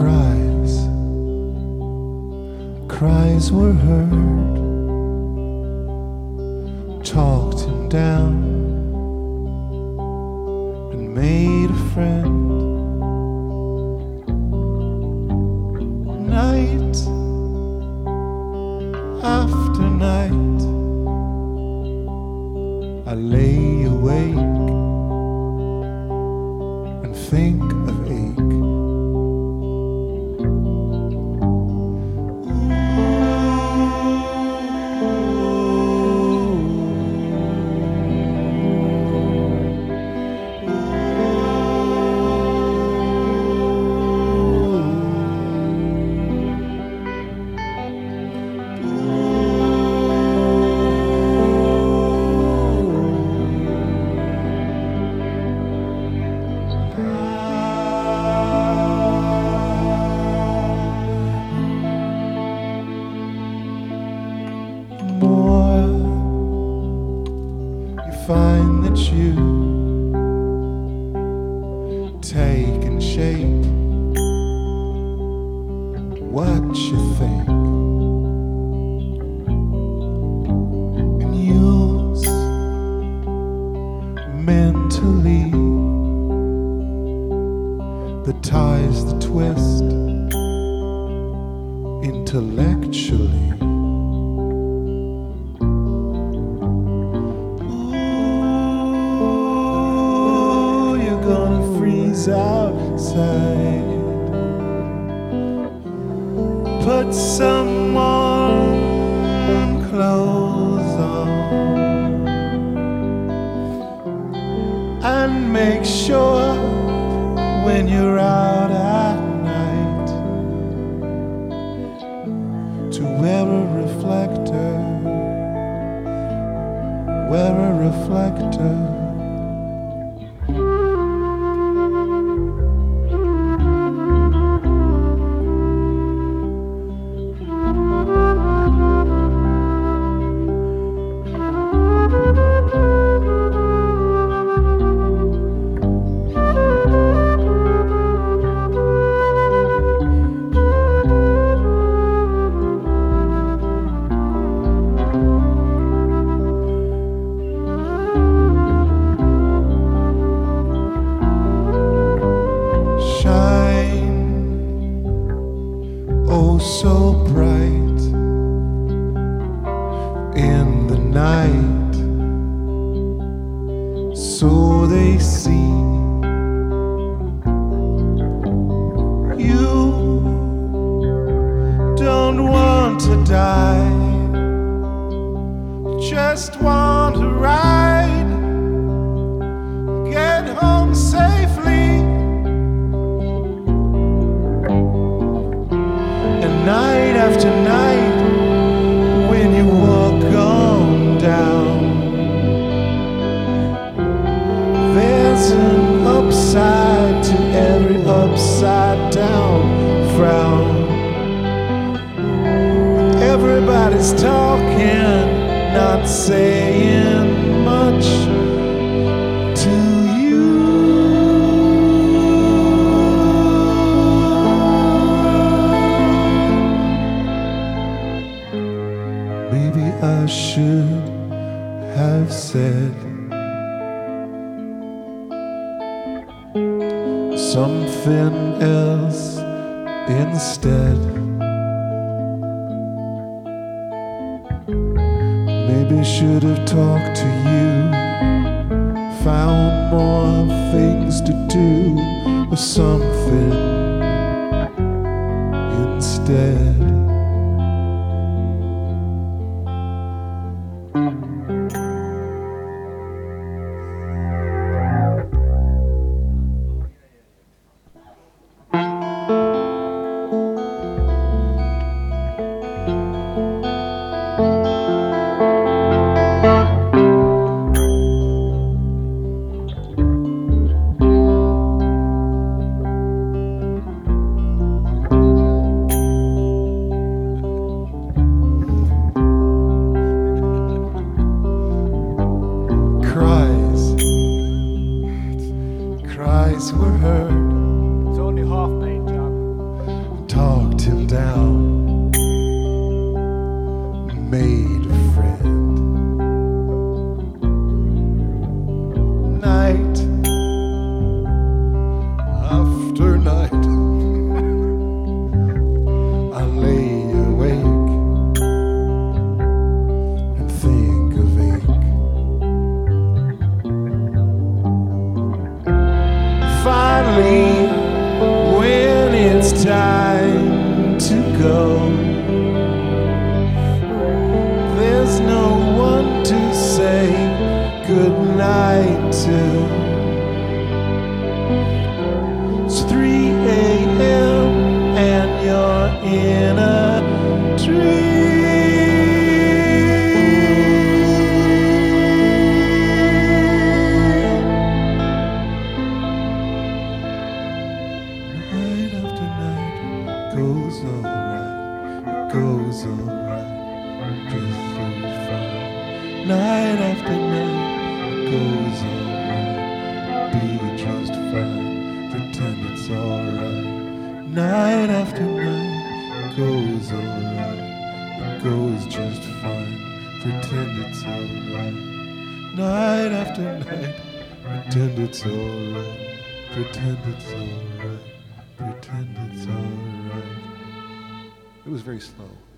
Cries were heard, talked him down and made a friend. Night after night I lay awake and think of ache. Find that you take and shape what you think and use mentally the ties that twist intellectually. Outside, put some warm clothes on and make sure when you're out at night to wear a reflector, wear a reflector. Oh, so bright in the night, so they see you don't want to die, just want to ride, get home safely. Night after night, when you walk on down, there's an upside to every upside down frown. Everybody's talking, not saying much to you. Maybe I should have said something else instead. Maybe should have talked to you, found more things to do or something instead. Cries were heard. It's only half nine, John. goes alright. Be just fine, pretend it's alright. Night after night goes alright. It goes just fine, pretend it's alright. Night after night, pretend it's alright. Pretend it's alright. Pretend it's alright. It was very slow.